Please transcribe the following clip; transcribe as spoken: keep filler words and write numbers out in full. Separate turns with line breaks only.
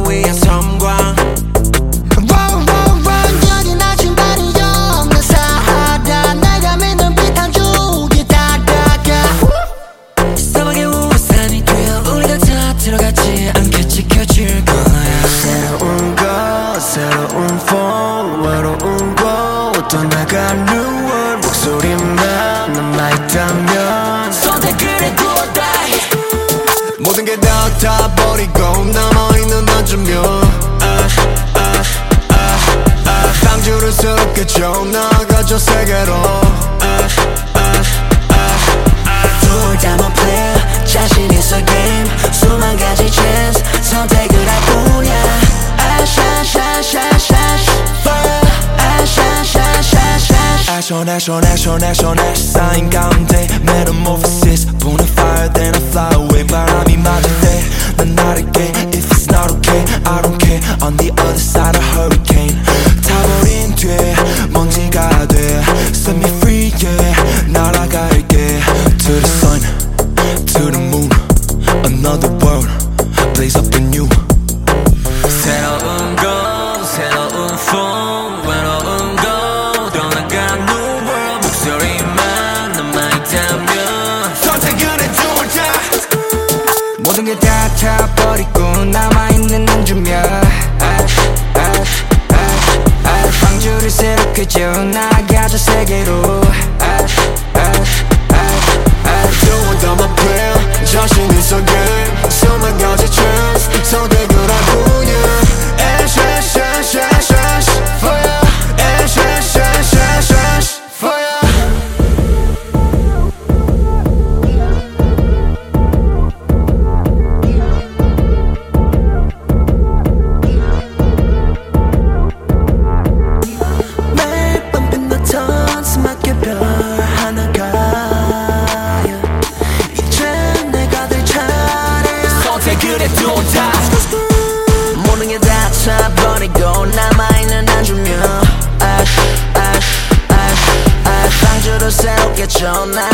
위한 섬광.
완전히 나침반이 없는 사하라. 내가 믿는 빛 한 줄기 다가가.
사막의 우산이 되어 우리가 다 들어가지 않게 지켜줄 거야.
새로운 것 새로운 폼 외로운 곳 떠나간 new world 목소리만 남아있다면
선택을 해 do or die.
모든 게 다 다 버리고 남아있는 난 좀요 방주를 새롭게 쳐 나가죠 세계로
둘 다만 player 자신 있어 game 수만 가지 chance 선택을 할 뿐이야. Ash ash ash ash ash fire ash ash ash ash ash
Action action action action ash 쌓인 가운데 metamorphosis 보는 fire then I fly away 바람이 맞을 때 난 나를게 if it's not okay I don't care on the other side of hurricane 타버린 뒤에 먼지가 돼 set me free yeah 날아갈게 to the sun to the moon another world blaze up anew
새로운 곳 새로운 폼 외로운 곳 떠나간 new world 목소리만 남아있다면
선택을 해 do or die
모든 게 다 타버리고 남아있는 한 주면 Ash ash ash ash 방주를 새롭게 져 나가죠 세계로 Ash ash ash ash
Do it on my prayer 자신 있어 game 수만 가지 chance 선택을 할 뿐이야 Ash ash ash ash ash fire Ash ash ash ash ash fire
매일 밤 빛나던 스마트 별 하나가 이제 내가 될 차례 선택을 해 do or die. 모든 게 다 차버리고 남아있는 한 주면 Ash ash ash ash 방주를 새롭게 쳐